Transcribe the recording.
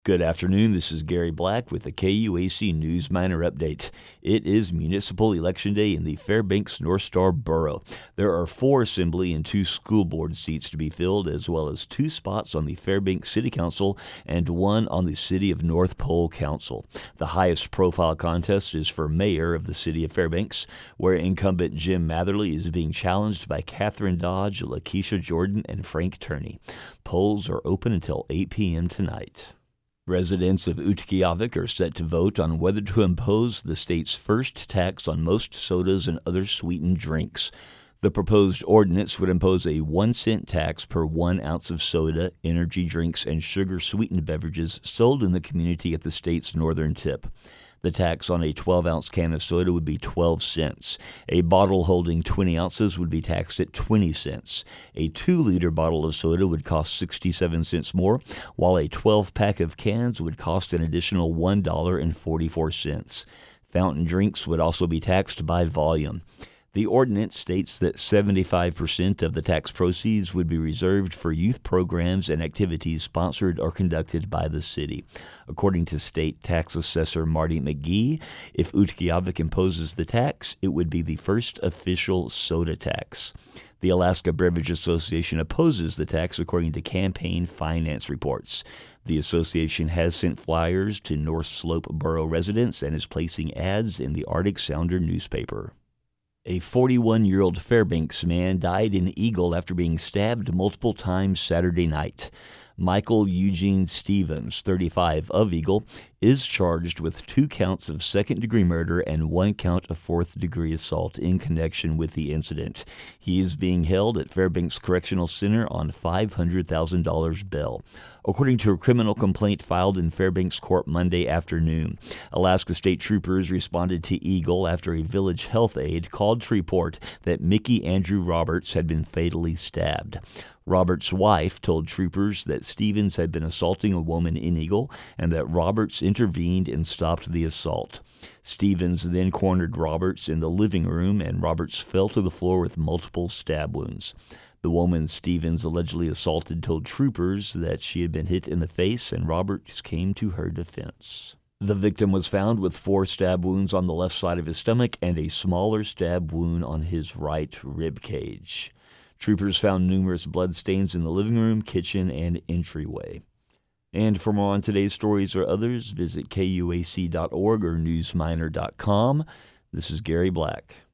Good afternoon. This is Gary Black with the KUAC News Miner Update. It is Municipal Election Day in the Fairbanks North Star Borough. There are 4 Assembly and 2 School Board seats to be filled, as well as 2 spots on the Fairbanks City Council and 1 on the City of North Pole Council. The highest profile contest is for Mayor of the City of Fairbanks, where incumbent Jim Matherly is being challenged by Catherine Dodge, Lakeisha Jordan, and Frank Turney. Polls are open until 8 p.m. tonight. Residents of Utqiagvik are set to vote on whether to impose the state's first tax on most sodas and other sweetened drinks. The proposed ordinance would impose a 1-cent tax per 1 ounce of soda, energy drinks, and sugar-sweetened beverages sold in the community at the state's northern tip. The tax on a 12-ounce can of soda would be 12 cents. A bottle holding 20 ounces would be taxed at 20 cents. A 2-liter bottle of soda would cost 67 cents more, while a 12-pack of cans would cost an additional $1.44. Fountain drinks would also be taxed by volume. The ordinance states that 75% of the tax proceeds would be reserved for youth programs and activities sponsored or conducted by the city. According to State Tax Assessor Marty McGee, if Utqiagvik imposes the tax, it would be the first official soda tax. The Alaska Beverage Association opposes the tax according to campaign finance reports. The association has sent flyers to North Slope Borough residents and is placing ads in the Arctic Sounder newspaper. A 41-year-old Fairbanks man died in Eagle after being stabbed multiple times Saturday night. Michael Eugene Stevens, 35, of Eagle, is charged with 2 counts of second-degree murder and 1 count of fourth-degree assault in connection with the incident. He is being held at Fairbanks Correctional Center on $500,000 bail. According to a criminal complaint filed in Fairbanks Court Monday afternoon, Alaska State Troopers responded to Eagle after a village health aide called to report that Mickey Andrew Roberts had been fatally stabbed. Roberts' wife told troopers that Stevens had been assaulting a woman in Eagle and that Roberts intervened and stopped the assault. Stevens then cornered Roberts in the living room, and Roberts fell to the floor with multiple stab wounds. The woman Stevens allegedly assaulted told troopers that she had been hit in the face, and Roberts came to her defense. The victim was found with 4 stab wounds on the left side of his stomach and a smaller stab wound on his right rib cage. Troopers found numerous bloodstains in the living room, kitchen, and entryway. And for more on today's stories or others, visit KUAC.org or newsminer.com. This is Gary Black.